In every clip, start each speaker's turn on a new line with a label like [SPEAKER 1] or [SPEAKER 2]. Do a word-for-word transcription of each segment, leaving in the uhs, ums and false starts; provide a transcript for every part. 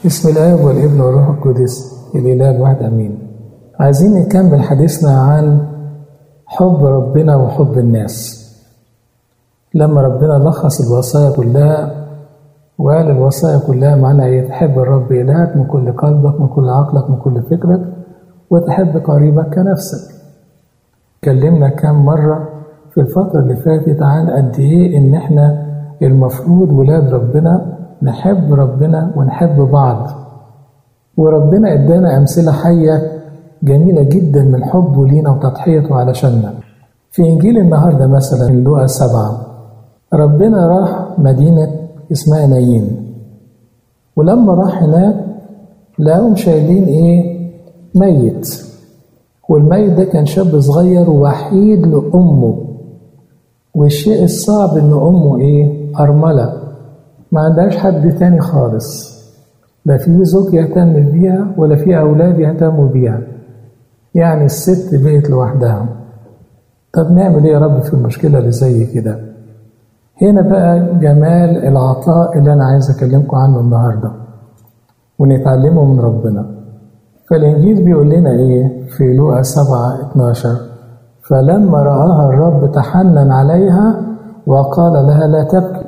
[SPEAKER 1] بسم الله والابن والروح القدس الإله الواحد أمين. عايزين نكمل حديثنا عن حب ربنا وحب الناس. لما ربنا لخص الوصايا كلها وقال الوصايا كلها معناها ايه؟ تحب الرب إلهك من كل قلبك من كل عقلك من كل فكرك وتحب قريبك كنفسك. اتكلمنا كام مرة في الفترة اللي فاتت عن قد ايه ان احنا المفروض ولاد ربنا نحب ربنا ونحب بعض، وربنا ادانا امثلة حية جميلة جدا من حبه لينا وتضحيته علشاننا. في انجيل النهاردة مثلا في لوقا سبعة ربنا راح مدينة اسمها نايين، ولما راح هناك لقاهم شايلين ايه؟ ميت، والميت ده كان شاب صغير وحيد لأمه، والشيء الصعب ان امه ايه؟ أرملة، ما عندهاش حد تاني خالص، لا في زوج يهتم بيها ولا في أولاد يهتموا بيها، يعني الست بقت لوحدها. طب نعمل ايه يا رب في المشكلة اللي زي كده؟ هنا بقى جمال العطاء اللي أنا عايز أكلمكم عنه النهاردة ونتعلمه من ربنا. فالإنجيل بيقول لنا إيه في لوقا سبعة اتناشر؟ فلما رآها الرب تحنن عليها وقال لها لا تبكي.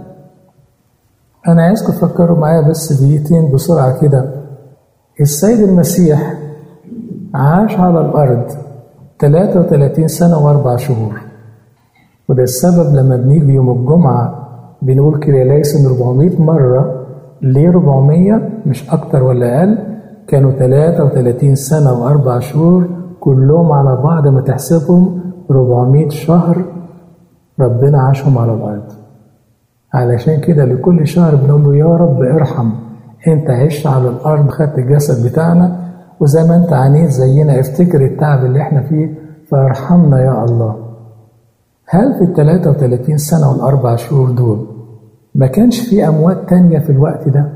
[SPEAKER 1] أنا عايزكم تفكروا معايا بس دقيقتين بسرعة كده. السيد المسيح عاش على الأرض ثلاثة وثلاثين سنة وأربع شهور، وده السبب لما بنيجي يوم الجمعة بنقول كرياليسن أربعمائة مرة. ليه أربعمائة؟ مش أكتر ولا أقل، كانوا ثلاثة وثلاثين سنة وأربع شهور كلهم على بعض ما تحسبهم أربعمائة شهر ربنا عاشهم على الأرض. علشان كده لكل شهر بنقول له يا رب ارحم، انت عشت على الأرض خدت الجسد بتاعنا، وزي ما انت عانيت زينا افتكر التعب اللي احنا فيه فارحمنا يا الله. هل في الثلاثة وثلاثين سنة والأربع شهور دول ما كانش في أموات تانية في الوقت ده؟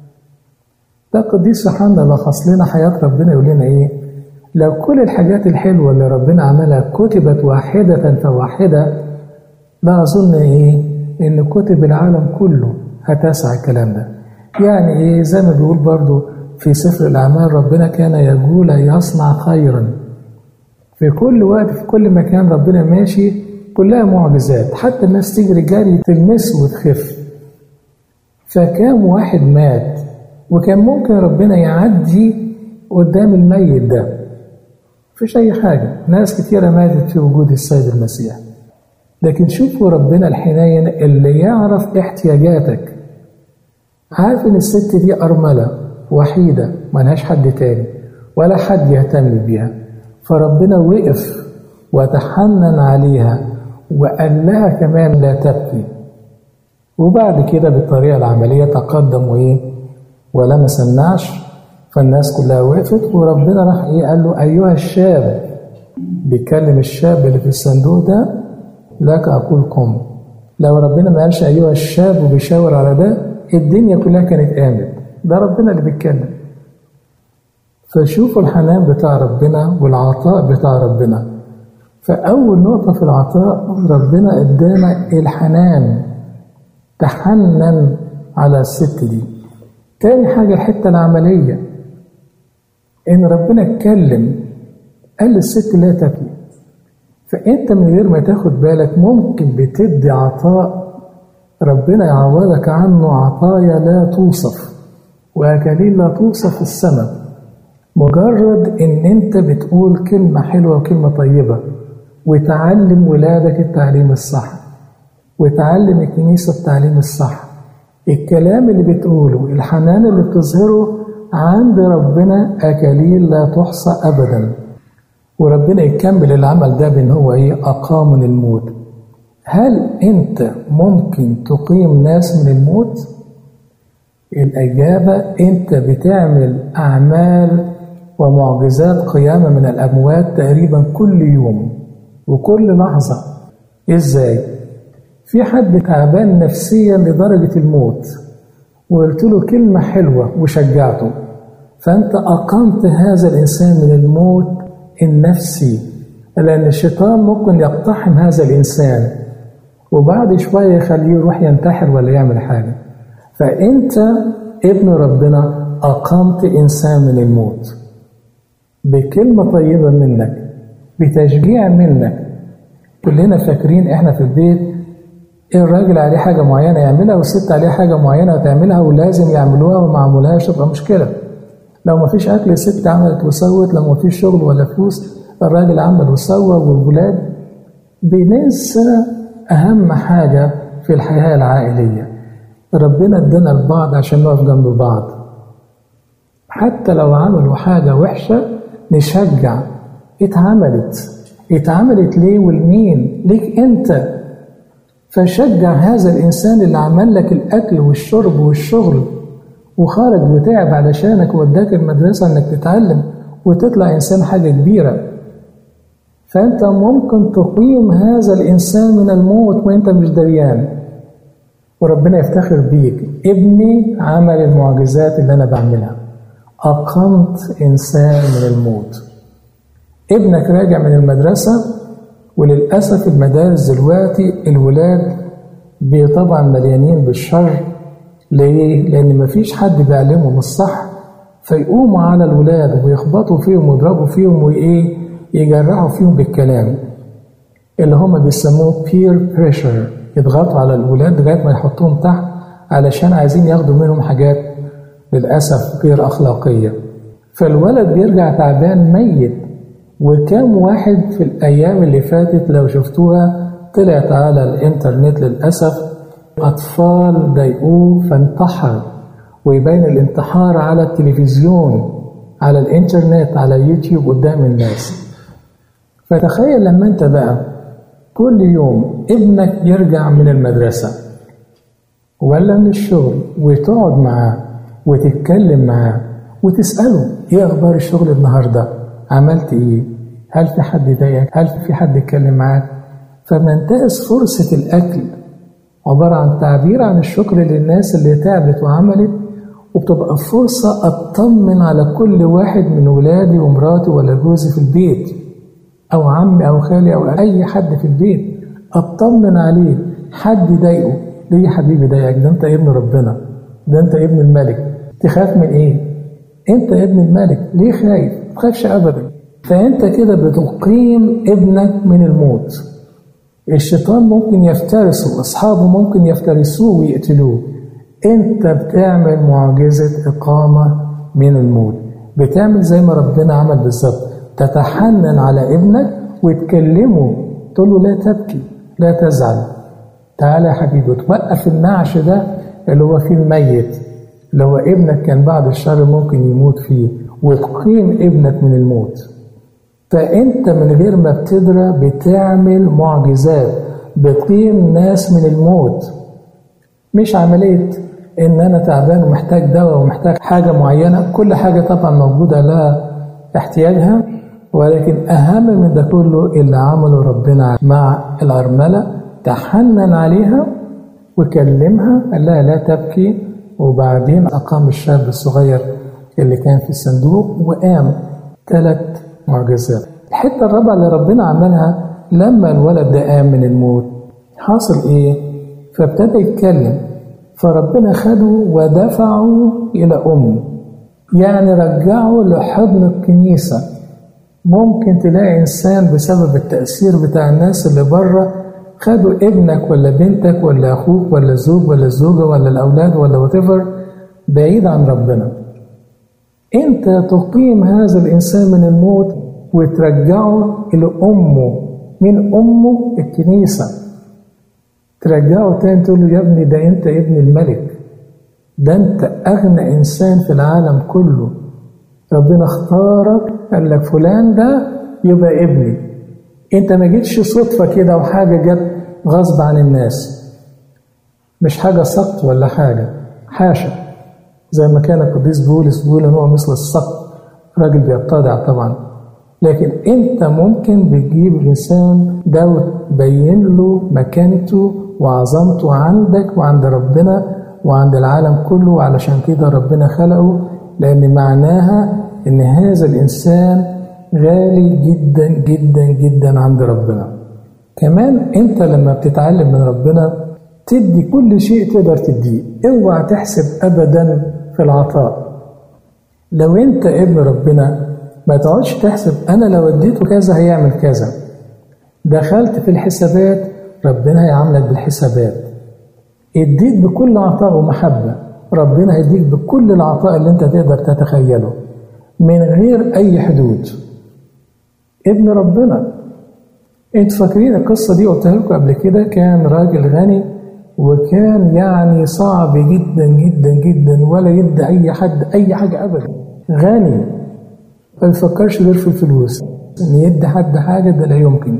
[SPEAKER 1] ده القديس يوحنا لخص لنا حياة ربنا يقول لنا إيه؟ لو كل الحاجات الحلوة اللي ربنا عملها كتبت واحدة فواحدة، لا أظن إيه؟ إن كتب العالم كله هتسع الكلام ده. يعني إيه؟ زي ما بيقول برضو في سفر الأعمال ربنا كان يقول يصنع خيرا. في كل وقت في كل مكان ربنا ماشي كلها معجزات، حتى الناس تجري جري تلمسه وتخف. فكام واحد مات وكان ممكن ربنا يعدي قدام الميت ده، مفيش أي حاجة. ناس كتيرة ماتت في وجود السيد المسيح، لكن شوفوا ربنا الحنين اللي يعرف احتياجاتك. عارف إن الست دي أرملة وحيدة ملهاش حد تاني ولا حد يهتم بيها، فربنا وقف وتحنن عليها وقال لها كمان لا تبكي. وبعد كده بالطريقة العملية تقدم وإيه ولمس النعش، فالناس كلها وقفت، وربنا راح إيه قال له أيها الشاب، بيكلم الشاب اللي في الصندوق ده، لك أقول قم. لو ربنا ما قالش أيها الشاب وبيشاور على ده الدنيا كلها كانت قامت، ده ربنا اللي بيتكلم. فشوفوا الحنان بتاع ربنا والعطاء بتاع ربنا. فأول نقطة في العطاء ربنا ادانا الحنان، تحنن على الست دي. تاني حاجة الحتة العملية، إن ربنا اتكلم قال للست لا تبكي. فأنت من غير ما تاخد بالك ممكن بتدي عطاء ربنا يعوضك عنه عطايا لا توصف وأكاليل لا توصف في السماء، مجرد إن أنت بتقول كلمة حلوة وكلمة طيبة وتعلم ولادك التعليم الصح وتعلم الكنيسة التعليم الصح. الكلام اللي بتقوله الحنان اللي بتظهره عند ربنا أكاليل لا تحصى أبدا. وربنا يكمل العمل ده بأن هو إيه؟ أقام من الموت. هل أنت ممكن تقيم ناس من الموت؟ الإجابة أنت بتعمل أعمال ومعجزات قيامة من الأموات تقريبا كل يوم وكل لحظة. إزاي؟ في حد تعبان نفسيا لدرجة الموت وقلت له كلمة حلوة وشجعته، فأنت أقمت هذا الإنسان من الموت النفسي، لأن الشيطان ممكن يقتحم هذا الإنسان وبعد شوية يخليه يروح ينتحر ولا يعمل حاجة. فأنت ابن ربنا أقمت إنسان من الموت، بكلمة طيبة منك، بتشجيع منك. كلنا فاكرين إحنا في البيت الراجل عليه حاجة معينة يعملها والست عليه حاجة معينة تعملها ولازم يعملوها وما عملوهاش تبقى مشكلة. لو ما فيش أكل الست عملت وسوت، لو ما فيش شغل ولا فلوس الراجل عمل وسوى، والولاد. بننسى أهم حاجة في الحياة العائلية، ربنا ادانا البعض عشان نقف جنب بعض. حتى لو عملوا حاجة وحشة نشجع، اتعملت اتعملت ليه والمين؟ ليك انت. فشجع هذا الإنسان اللي عمل لك الأكل والشرب والشغل وخارج وتعب علشانك ووداك المدرسة انك تتعلم وتطلع إنسان حاجة كبيرة. فأنت ممكن تقيم هذا الإنسان من الموت وأنت مش دريان، وربنا يفتخر بيك. ابني عمل المعجزات اللي أنا بعملها، أقمت إنسان من الموت. ابنك راجع من المدرسة، وللأسف المدارس دلوقتي الولاد طبعا مليانين بالشر. ليه؟ لأن مفيش حد بيعلمهم الصح، فيقوموا على الولاد ويخبطوا فيهم ويضربوا فيهم وإيه يجرحوا فيهم بالكلام اللي هم بيسموه peer pressure. يضغطوا على الولاد لغاية ما يحطوهم تحت علشان عايزين ياخدوا منهم حاجات للأسف غير أخلاقية. فالولد بيرجع تعبان ميت. وكم واحد في الأيام اللي فاتت لو شفتوها طلعت على الإنترنت للأسف أطفال ضايقوه فانتحر، ويبين الانتحار على التلفزيون، على الإنترنت، على يوتيوب قدام الناس. فتخيل لما أنت بقى كل يوم ابنك يرجع من المدرسة ولا من الشغل وتقعد معاه وتتكلم معاه وتسأله إيه أخبار الشغل النهاردة؟ عملت إيه؟ هل في حد ضايقك؟ هل في حد يتكلم معاك؟ فمنتهز فرصة الأكل عبارة عن تعبير عن الشكر للناس اللي تعبت وعملت، وبتبقى فرصة أطمن على كل واحد من ولادي ومراتي ولا جوزي في البيت أو عمي أو خالي أو أي حد في البيت، أطمن عليه. حد ضايقه، ليه يا حبيبي ضايقك؟ ده أنت ابن ربنا، ده أنت ابن الملك، تخاف من إيه؟ أنت ابن الملك، ليه خايف؟ ما تخافش أبدا. فأنت كده بتقيم ابنك من الموت. الشيطان ممكن يفترسه، أصحابه ممكن يفترسوه ويقتلوه، أنت بتعمل معجزة إقامة من الموت. بتعمل زي ما ربنا عمل بالظبط، تتحنن على ابنك وتكلمه، تقول له لا تبكي، لا تزعل، تعالى يا حبيبي، توقف النعش ده اللي هو فيه الميت، اللي هو ابنك كان بعد الشر ممكن يموت فيه، وتقيم ابنك من الموت. فأنت من غير ما بتدرى بتعمل معجزات، بتقيم ناس من الموت. مش عملية إن أنا تعبان ومحتاج دواء ومحتاج حاجة معينة، كل حاجة طبعا موجودة لها احتياجها، ولكن أهم من ده كله اللي عمله ربنا مع الأرملة، تحنن عليها وكلمها، قال لها لا تبكي، وبعدين أقام الشاب الصغير اللي كان في الصندوق وقام. ثلاث معجزات. الحتة الرابعة اللي ربنا عملها لما الولد ده قام من الموت، حاصل إيه؟ فابتدى يتكلم، فربنا خده ودفعه إلى أمه، يعني رجعه لحضن الكنيسة. ممكن تلاقي إنسان بسبب التأثير بتاع الناس اللي بره خدوا ابنك ولا بنتك ولا أخوك ولا زوج ولا الزوجة ولا الأولاد ولا واتيفر بعيد عن ربنا. أنت تقيم هذا الإنسان من الموت وترجعه إلى أمه، من أمه الكنيسة، ترجعه تاني تقول له يا ابني ده أنت ابن الملك، ده أنت أغنى إنسان في العالم كله، ربنا اختارك، قال لك فلان ده يبقى ابني. أنت ما جيتش صدفة كده وحاجة جت غصب عن الناس، مش حاجة سقط ولا حاجة، حاشا، زي ما كان القديس بولس بيقول ان هو مثل السقط، راجل بيتضع طبعا. لكن انت ممكن بتجيب الانسان ده وتبين له مكانته وعظمته عندك وعند ربنا وعند العالم كله، وعلشان كده ربنا خلقه، لان معناها ان هذا الانسان غالي جدا جدا جدا عند ربنا. كمان انت لما بتتعلم من ربنا تدي كل شيء تقدر تديه، اوعى تحسب ابدا في العطاء، لو انت ابن ربنا ما تقعدش تحسب انا لو اديته كذا هيعمل كذا. دخلت في الحسابات ربنا هيعاملك بالحسابات. اديت بكل عطاء ومحبة ربنا هيديك بكل العطاء اللي انت تقدر تتخيله من غير اي حدود. ابن ربنا. انتوا فاكرين القصة دي قلتها لكم قبل كده؟ كان راجل غني وكان يعني صعب جدا جدا جدا ولا يدي اي حد اي حاجة ابدا. غني ما بيفكرش غير في الفلوس، ان يدي حد حاجة ده لا يمكن.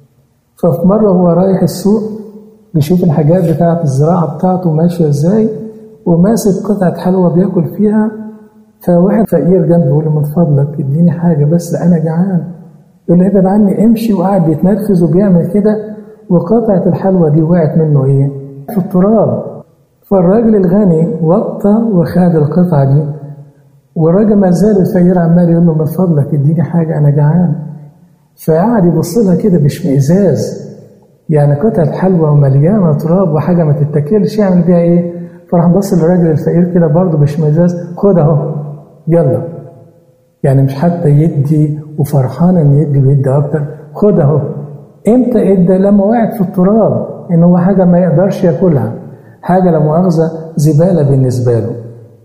[SPEAKER 1] ففي مرة هو رايح السوق بيشوف الحاجات بتاعة الزراعة بتاعته ماشية ازاي وماسك قطعة حلوى بياكل فيها، فواحد فقير جنبه بيقول له من فضلك اديني حاجة بس انا جعان. يقول له ابعد عني امشي، وقاعد بيتنرفز وبيعمل كده وقطعة الحلوى دي وقعت منه ايه؟ في التراب. فالراجل الغني وطى وخد القطعة دي، والراجل ما زال الفقير عمال يقول له من فضلك اديني حاجة انا جعان. فقعد يبص لها كده باشمئزاز، يعني قطعة حلوى ومليانة تراب وحاجة ما تتاكلش يعمل بيها ايه؟ فراح بص للراجل الفقير كده برضه باشمئزاز، خد اهو يلا. يعني مش حتى يدي وفرحان ان يدي ويدي اكتر، خد اهو. امتى ادى؟ لما وقعت في التراب، ان هو حاجة ما يقدرش ياكلها، حاجة لا مؤاخذة زبالة بالنسبة له.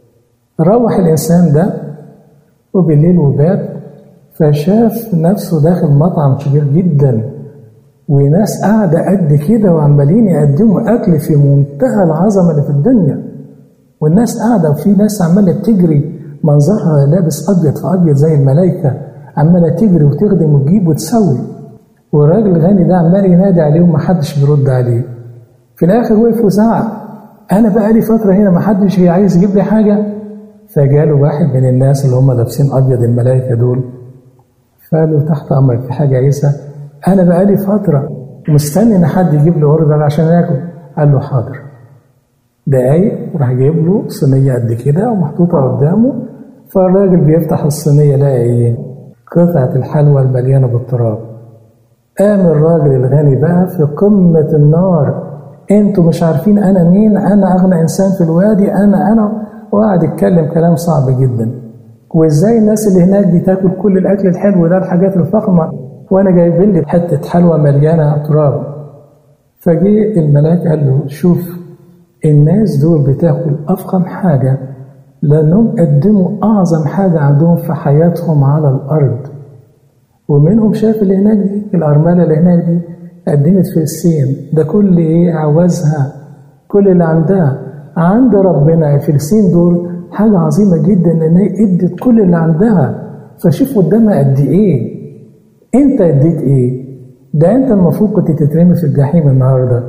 [SPEAKER 1] روح الانسان ده وبالليل وبات، فشاف نفسه داخل مطعم كبير جدا وناس قاعدة قد كده وعمالين يقدموا أكل في منتهى العظمة اللي في الدنيا، والناس قاعدة وفي ناس عمالة تجري منظرها لابس أبيض في أبيض زي الملايكة، عمالة تجري وتخدم وتجيب وتسوي، والراجل الغني ده عمال ينادي عليه ومحدش بيرد عليه. في الآخر وقف وزعق، أنا بقى لي فترة هنا محدش عايز يجيب لي حاجة. فجاله واحد من الناس اللي هم لابسين أبيض الملايكة دول، فقال له تحت أمرك في حاجة عيسى؟ أنا بقالي فترة مستني إن حد يجيب له أوردر عشان آكل. قال له حاضر. دقايق راح جايب له صينية قد كده ومحطوطة قدامه، فالراجل بيفتح الصينية لقى إيه؟ قطعة الحلوى المليانة بالتراب. قام الراجل الغني بقى في قمة النار، أنتوا مش عارفين أنا مين؟ أنا أغنى إنسان في الوادي، أنا أنا وقعد يتكلم كلام صعب جدا. وإزاي الناس اللي هناك دي تاكل كل الأكل الحلو ده، الحاجات الفخمة، وأنا جايبين لي حتة حلوى مليانة تراب. فجي الملاك قال له شوف الناس دول بتاكل أفخم حاجة لأنهم قدموا أعظم حاجة عندهم في حياتهم على الأرض. ومنهم شاف اللي هناك دي، الأرملة اللي هناك دي قدمت فلسين، ده كل إيه عوزها، كل اللي عندها عند ربنا. الفلسين دول حاجة عظيمة جدا لأن هي ادت كل اللي عندها. فشوف قدامها قد إيه. أنت اديت إيه؟ ده أنت المفروض كنت تترمي في الجحيم النهاردة،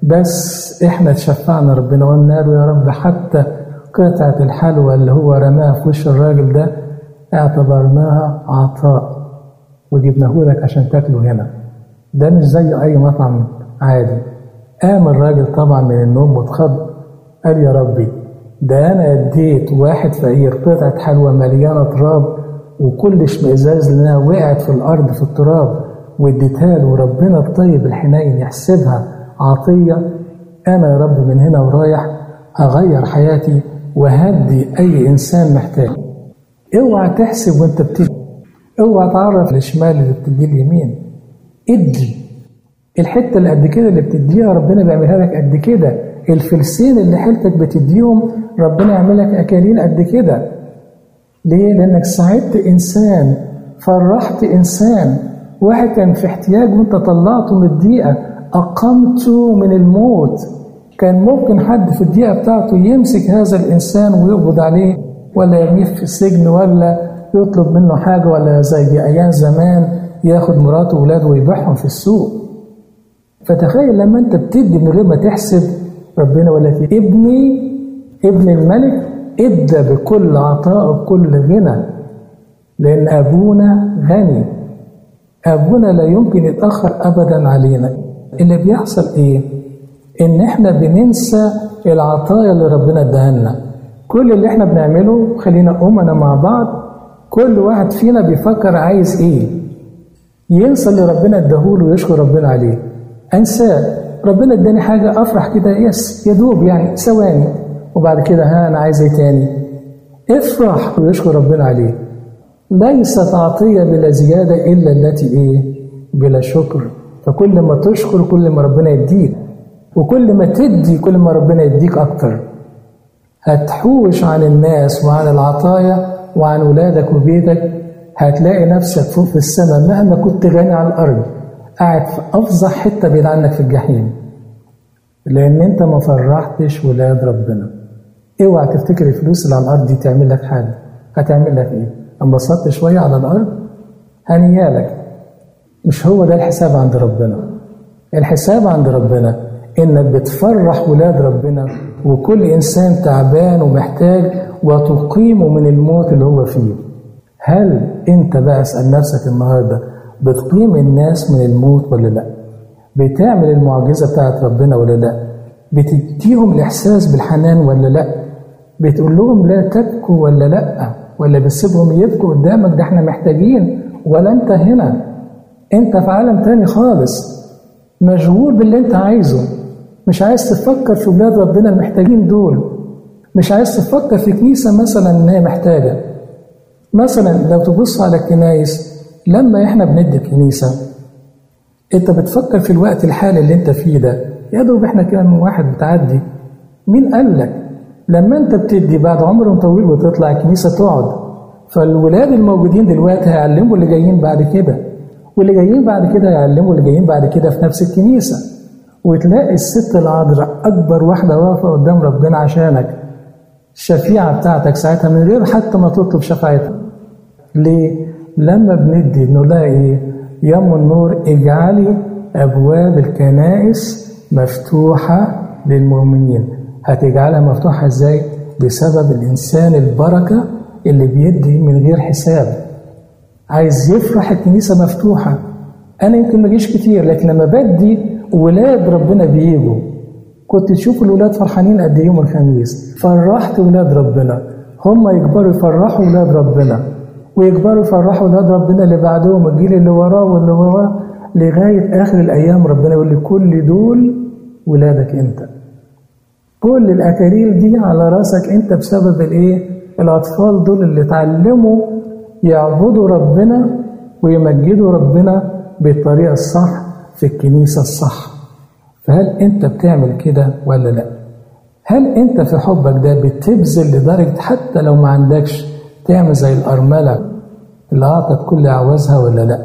[SPEAKER 1] بس إحنا تشفعنا ربنا وقلنا له يا رب حتى قطعة الحلوى اللي هو رماها في وش الراجل ده اعتبرناها عطاء وجبناه لك عشان تاكله هنا. ده مش زي أي مطعم عادي. قام الراجل طبعا من النوم واتخض، قال يا ربي ده أنا اديت واحد فقير قطعة حلوى مليانة تراب وكل اشمئزاز لأنها وقعت في الأرض في التراب واديتها له، وربنا الطيب الحنين يحسبها عطية. أنا يا رب من هنا ورايح أغير حياتي وهدي أي إنسان محتاج. اوعى تحسب وانت بتدي، اوعى تعرف الشمال اللي بتدي اليمين. ادي الحتة اللي قد كده اللي بتديها ربنا بيعملها لك قد كده. الفلسين اللي حيلتك بتديهم ربنا يعمل لك أكاليل قد كده. ليه؟ لأنك ساعدت إنسان، فرحت إنسان، واحد كان في احتياج وانت طلعته من الضيقة، أقمته من الموت. كان ممكن حد في الضيقة بتاعته يمسك هذا الإنسان ويقبض عليه ولا يرميه في السجن ولا يطلب منه حاجة، ولا زي أيام زمان ياخد مراته وولاده ويبيعهم في السوق. فتخيل لما انت بتدي من غير ما تحسب، ربنا ولا في ابني ابن الملك ادى بكل عطاء بكل غنى، لأن أبونا غني. أبونا لا يمكن يتأخر أبدا علينا. اللي بيحصل إيه؟ إن إحنا بننسى العطايا اللي ربنا اداها. كل اللي إحنا بنعمله خلينا أمنا مع بعض، كل واحد فينا بيفكر عايز إيه، ينسى اللي ربنا اداهوله ويشكر ربنا عليه. أنساه، ربنا اداني حاجة أفرح كده يس يدوب يعني ثواني، وبعد كده ها أنا عايز إيه تاني؟ افرح ويشكر ربنا عليه. ليست عطية بلا زيادة إلا التي إيه؟ بلا شكر. فكل ما تشكر كل ما ربنا يديك، وكل ما تدي كل ما ربنا يديك أكتر. هتحوش عن الناس وعن العطايا وعن ولادك وبيتك، هتلاقي نفسك فوق في السماء مهما كنت غني على الأرض قاعد في أفظع حتة بعيد عنك في الجحيم، لأن أنت ما فرحتش ولاد ربنا. اوعى تفتكر الفلوس اللي على الأرض دي تعمل لك حاجة. هتعمل لك إيه؟ انبسطت شوية على الأرض هنيالك. مش هو ده الحساب عند ربنا. الحساب عند ربنا إنك بتفرح ولاد ربنا، وكل إنسان تعبان ومحتاج وتقيمه من الموت اللي هو فيه. هل أنت بقى اسأل نفسك النهاردة بتقيم الناس من الموت ولا لا؟ بتعمل المعجزة بتاعت ربنا ولا لا؟ بتديهم الإحساس بالحنان ولا لا؟ بتقول لهم لا تبكوا ولا لا؟ ولا بتسيبهم يبكوا قدامك ده احنا محتاجين؟ ولا انت هنا انت في عالم تاني خالص، مشغول باللي انت عايزه، مش عايز تفكر في ولاد ربنا المحتاجين دول، مش عايز تفكر في كنيسة مثلا ان هي محتاجة. مثلا لو تبص على الكنايس لما احنا بندي كنيسة، انت بتفكر في الوقت الحالي اللي انت فيه ده، يا دوب احنا كام واحد بتعدي. مين قال لك لما انت بتدي بعد عمر طويل وتطلع الكنيسة تقعد؟ فالولاد الموجودين دلوقتي هيعلموا اللي جايين بعد كده، واللي جايين بعد كده هيعلموا اللي جايين بعد كده في نفس الكنيسة. وتلاقي الست العذراء أكبر واحدة واقفة قدام ربنا عشانك، الشفيعة بتاعتك ساعتها من غير حتى ما تطلب شفاعتها. ليه؟ لما بندي بنقول لها إيه؟ يا أم النور اجعلي أبواب الكنائس مفتوحة للمؤمنين. هتجعلها مفتوحة إزاي؟ بسبب الإنسان البركة اللي بيدي من غير حساب، عايز يفرح الكنيسة مفتوحة. أنا يمكن ما جيش كتير، لكن لما بدي ولاد ربنا بيجوا. كنت تشوف الولاد فرحانين قد يوم الخميس، فرحت ولاد ربنا، هم يكبروا يفرحوا ولاد ربنا، ويكبروا يفرحوا ولاد ربنا اللي بعدهم، الجيل اللي وراه واللي وراه، لغاية آخر الأيام ربنا يقول لي كل دول ولادك أنت. كل الأكاليل دي على راسك أنت بسبب الإيه؟ الأطفال دول اللي اتعلموا يعبدوا ربنا ويمجدوا ربنا بالطريقة الصح في الكنيسة الصح. فهل أنت بتعمل كده ولا لا؟ هل أنت في حبك ده بتبذل لدرجة حتى لو ما عندكش تعمل زي الأرملة اللي أعطت كل عوازها ولا لا؟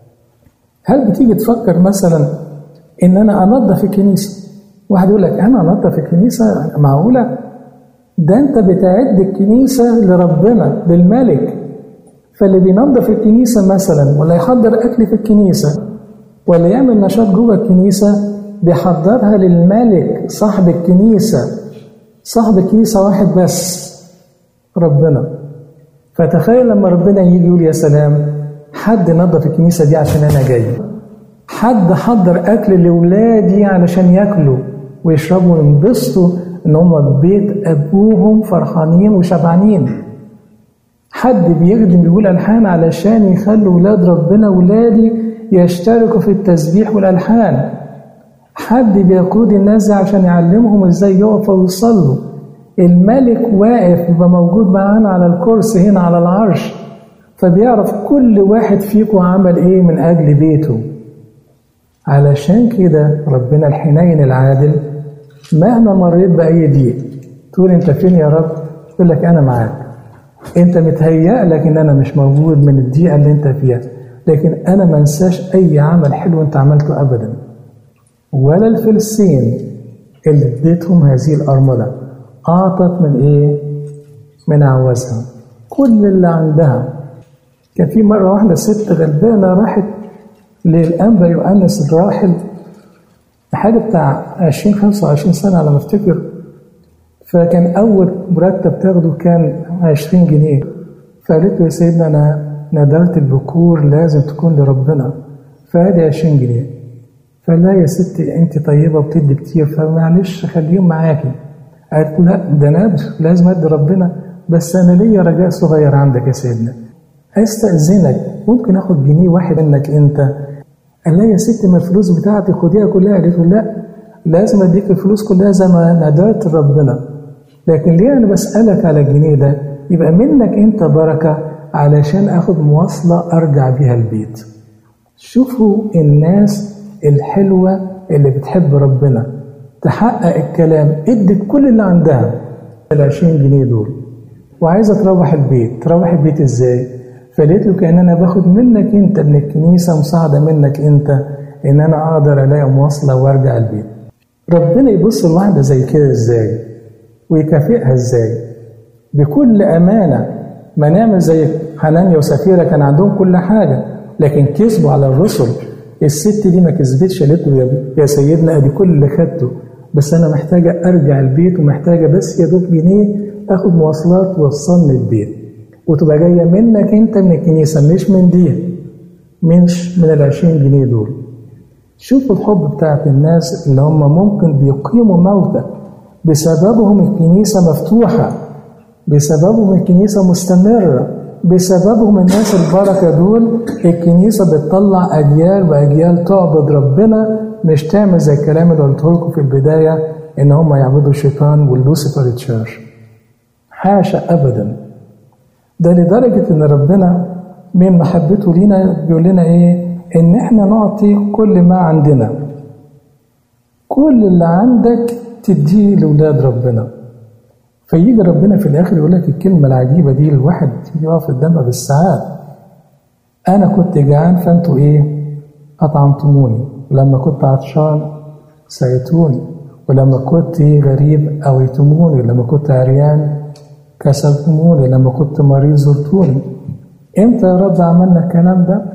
[SPEAKER 1] هل بتيجي تفكر مثلا إن أنا أنظف الكنيسة؟ واحد يقول لك أنا أنظف الكنيسة؟ معقولة؟ ده أنت بتعد الكنيسة لربنا للملك. فاللي بينظف الكنيسة مثلا ولا يحضر أكل في الكنيسة ولا يعمل نشاط جوه الكنيسة بيحضرها للملك صاحب الكنيسة. صاحب الكنيسة واحد بس، ربنا. فتخيل لما ربنا يجي يقول يا سلام حد نظف الكنيسة دي عشان أنا جاي، حد حضر أكل لولادي علشان يأكلوا ويشربوا وينبسطوا إن هم بيت أبوهم فرحانين وشبعانين، حد بيخدم بيقول ألحان علشان يخلوا ولاد ربنا ولادي يشتركوا في التسبيح والألحان، حد بيقود الناس عشان يعلمهم ازاي يقفوا ويصلوا. الملك واقف بيبقى موجود معانا على الكرسي هنا على العرش، فبيعرف كل واحد فيكم عمل ايه من اجل بيته. علشان كده ربنا الحنين العادل مهما مريت بأي ضيق تقول انت فين يا رب؟ يقول لك انا معاك. انت متهيأ لك ان انا مش موجود من الضيقة اللي انت فيها، لكن انا ما انساش اي عمل حلو انت عملته ابدا. ولا الفلسطين اللي اديتهم هذه الأرملة أعطت من إيه؟ من عوازها كل اللي عندها. كان في مرة واحدة ست غلبانة راحت للأنبا يؤنس الراحل بحاجة بتاع عشرين خمسة وعشرين سنة على ما افتكر، فكان أول مرتب تاخده كان عشرين جنيه. فقالت له يا سيدنا أنا ندرت البكور لازم تكون لربنا، فهذه عشرين جنيه. فلا يا ستي انت طيبه وبتدي كتير فمعلش خليهم معاكي. قالت لا ده نادر لازم ادي ربنا، بس انا ليا رجاء صغير عندك يا سيدنا، استاذنك ممكن اخد جنيه واحد منك انت؟ قال لا يا ستي ما الفلوس بتاعتي خديها كلها. قالت له لا لازم اديك الفلوس كلها زي ما ندرت ربنا، لكن ليه انا بسالك على الجنيه ده؟ يبقى منك انت بركة علشان اخد مواصلة ارجع بيها البيت. شوفوا الناس الحلوة اللي بتحب ربنا تحقق الكلام، ادت كل اللي عندها العشرين جنيه دول وعايزة تروح البيت. تروح البيت ازاي؟ فلقيت له كأن انا باخد منك انت من الكنيسة مساعدة منك انت ان انا اقدر الاقي مواصلة وارجع البيت. ربنا يبص الواحدة زي كده ازاي ويكافئها ازاي؟ بكل امانة. ما نعمل زي حنانيا وسفيرة كان عندهم كل حاجة لكن كذبوا على الرسل. الست دي ما كذبتش، قالت له يا سيدنا ادي كل اللي خدته، بس انا محتاجة ارجع البيت ومحتاجة بس يا دوب جنيه اخد مواصلات توصلني البيت، وتبقى جاية منك انت من الكنيسة مش من دي، مش من العشرين جنيه دول. شوفوا الحب بتاعت الناس اللي هم ممكن بيقيموا موتى بسببهم الكنيسة مفتوحة، بسببهم الكنيسة مستمرة، بسببهم الناس البركة دول الكنيسة بتطلع أجيال وأجيال تعبد ربنا، مش تعمل زي الكلام اللي قلته لكم في البداية إن هم يعبدوا الشيطان واللوسيفر تشيرش. حاشا أبدا. ده لدرجة إن ربنا من محبته لينا بيقول لنا إيه؟ إن إحنا نعطي كل ما عندنا، كل اللي عندك تديه لأولاد ربنا. فيجي ربنا في الآخر يقول لك الكلمة العجيبة دي، الواحد يقف قدامها بالساعات. أنا كنت جعان فأنتوا إيه؟ أطعمتموني، ولما كنت عطشان سقيتوني، ولما كنت غريب أويتموني، ولما كنت عريان كسبتموني، لما كنت مريض زرتوني. إمتى يا رب عملنا الكلام ده؟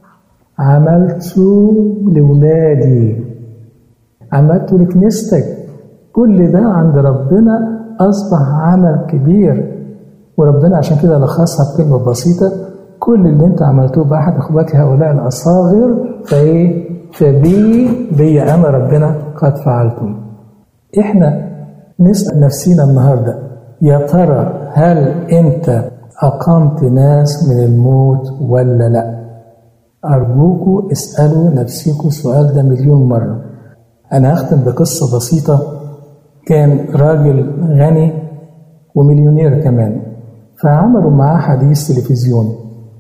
[SPEAKER 1] عملته لولادي، عملته لكنيستك. كل ده عند ربنا أصبح عمل كبير، وربنا عشان كده لخصها بكلمة بسيطة: كل اللي انت عملتوه بأحد أخواتي هؤلاء الأصاغر فإيه؟ فبي بي أنا ربنا قد فعلتم. إحنا نسأل نفسينا النهاردة: يا ترى هل أنت أقمت ناس من الموت ولا لا؟ أرجوكوا اسألوا نفسيكوا السؤال ده مليون مرة. أنا هختم بقصة بسيطة. كان راجل غني ومليونير كمان، فعملوا معاه حديث تلفزيوني.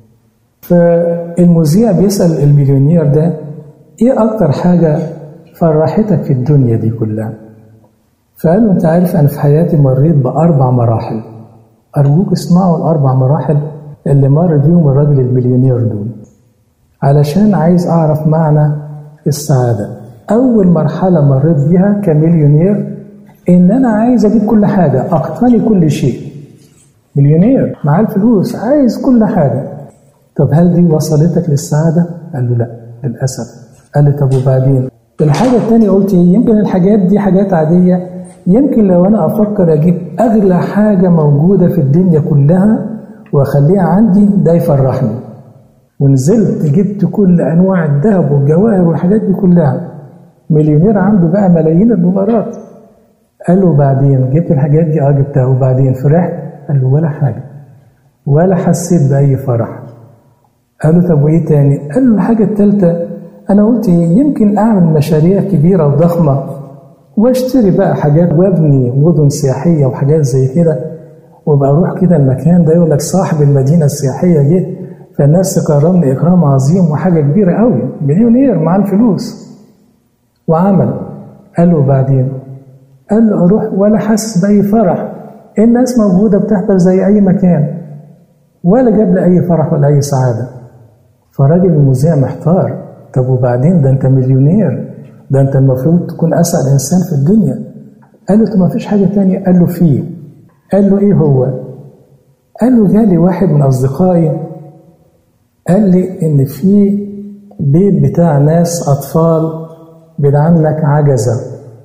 [SPEAKER 1] فالمذيع بيسأل المليونير ده: إيه أكتر حاجة فرحتك في الدنيا دي كلها؟ فقال له: أنت عارف أنا في حياتي مريت بأربع مراحل. أرجوك اسمعوا الأربع مراحل اللي مر بيهم الراجل المليونير دول، علشان عايز أعرف معنى السعادة. أول مرحلة مريت بيها كمليونير إن أنا عايز أجيب كل حاجة، أقتني كل شيء. مليونير معاه الفلوس، عايز كل حاجة. طب هل دي وصلتك للسعادة؟ قال له: لا للأسف. قال لي: طب وبعدين؟ الحاجة التانية قلت إيه؟ يمكن الحاجات دي حاجات عادية، يمكن لو أنا أفكر أجيب أغلى حاجة موجودة في الدنيا كلها وأخليها عندي ده يفرحني. ونزلت جبت كل أنواع الذهب والجواهر والحاجات دي كلها. مليونير عنده بقى ملايين الدولارات. قال له: بعدين جبت الحاجات دي؟ اه جبتها. وبعدين فرحت؟ قال له: ولا حاجة، ولا حسيت بأي فرح. قال له: طب وإيه تاني؟ قال له: الحاجة التالتة أنا قلت يمكن أعمل مشاريع كبيرة وضخمة واشتري بقى حاجات وابني مدن سياحية وحاجات زي كده، وبقى أروح كده المكان ده يقول لك صاحب المدينة السياحية جه فالناس تكرمني إكرام عظيم وحاجة كبيرة قوي، مليونير مع الفلوس. وعمل. قال له: بعدين؟ قال له: أروح ولا حس بأي فرح، الناس موجودة بتحضر زي أي مكان، ولا جاب لي أي فرح ولا أي سعادة. فراجل المذيع محتار: طب وبعدين؟ ده أنت مليونير، ده أنت المفروض تكون أسعد إنسان في الدنيا. قال له: طب ما فيش حاجة تانية؟ قال له: فيه. قال له: إيه هو؟ قال له: جالي واحد من أصدقائي قال لي إن في بيت بتاع ناس أطفال بيدعم لك عجزة،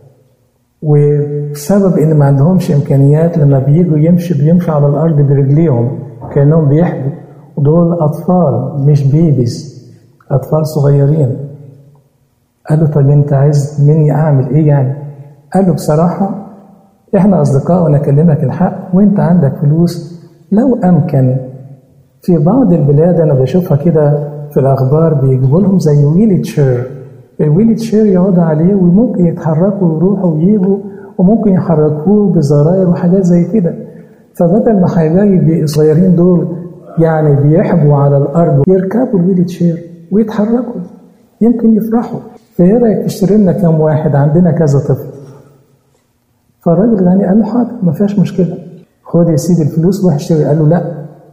[SPEAKER 1] وبسبب إن ما عندهمش إمكانيات لما بييجوا يمشي بيمشوا على الأرض برجليهم كأنهم بيحبوا، ودول أطفال مش بيبيز، أطفال صغيرين. قال له: طب أنت عايز مني أعمل إيه يعني؟ قال له: بصراحة إحنا أصدقاء وأنا أكلمك الحق، وأنت عندك فلوس، لو أمكن في بعض البلاد أنا بشوفها كده في الأخبار بيجيبوا لهم زي ويلي تشير، الويلي تشير يقعد عليه وممكن يتحركوا ويروحوا ويجوا، وممكن يحركوه بزراير وحاجات زي كده. فبدل ما هيلاقي الصغيرين دول يعني بيحبوا على الارض يركبوا الويل تشير ويتحركوا يمكن يفرحوا. فايه رايك تشتري لنا كام واحد؟ عندنا كذا طفل. فالراجل الغني قال له حاضر ما فيهاش مشكله، خد يا سيدي الفلوس وروح اشتري. قال له لا،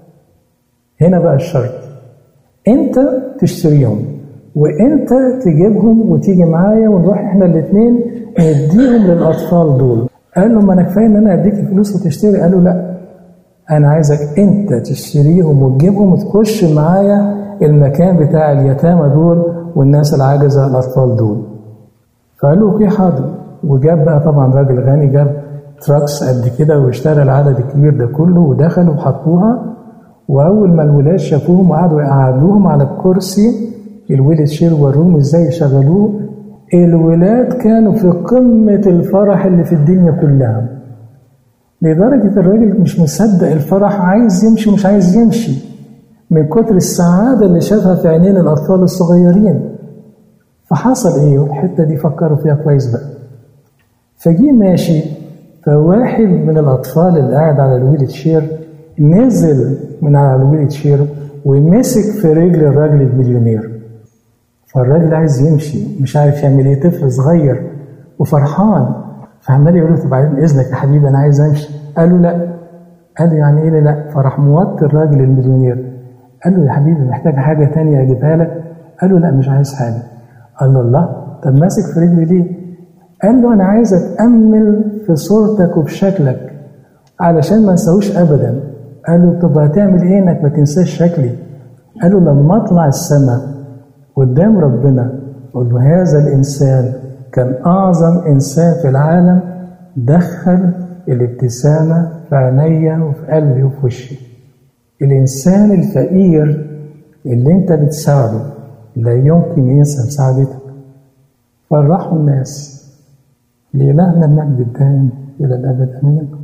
[SPEAKER 1] هنا بقى الشرط، انت تشتريهم وانت تجيبهم وتيجي معايا ونروح احنا الاثنين نديهم للاطفال دول. قال له ما انا كفايه ان انا اديك فلوس وتشتري. قال له لا، انا عايزك انت تشتريهم وتجيبهم وتخش معايا المكان بتاع اليتامى دول والناس العاجزه الاطفال دول. فقال له اوكي حاضر. وجاب بقى طبعا راجل غني جاب تراكس قد كده واشترى العدد الكبير ده كله ودخلوا وحطوها. واول ما الولاد شافوهم وقعدوا يقعدوهم على الكرسي الويل تشير وروهم ازاي يشغلوه، الولاد كانوا في قمه الفرح اللي في الدنيا كلها، لدرجه الراجل مش مصدق الفرح، عايز يمشي ومش عايز يمشي من كتر السعاده اللي شافها في عينين الاطفال الصغيرين. فحصل ايه؟ الحته دي فكروا فيها كويس بقى. فجي ماشي، فواحد من الاطفال اللي قاعد على الويل تشير نزل من على الويل تشير ومسك في رجل الراجل المليونير. فالراجل عايز يمشي مش عارف يعمل ايه، طفل صغير وفرحان، فعمال يقول له طب بعدين اذنك يا حبيبي انا عايز امشي. قال له لا. قال له يعني ايه لا؟ فراح موطي الراجل المليونير. قال له يا حبيبي محتاج حاجه تانية اجيبها لك؟ قال له لا مش عايز حاجه. قال له الله، طب ماسك في رجلي ليه؟ قال له انا عايز اتامل في صورتك وبشكلك علشان ما انساهوش ابدا. قال له طب هتعمل ايه انك ما تنساش شكلي؟ قال له لما اطلع السماء قدام ربنا قل له هذا الانسان كان اعظم انسان في العالم، دخل الابتسامه في عينيا وفي قلبي وفي وشي. الانسان الفقير اللي انت بتساعده لا يمكن ينسى مساعدتك. فرحوا الناس. لإلهنا المجد الدائم إلى الأبد آمين.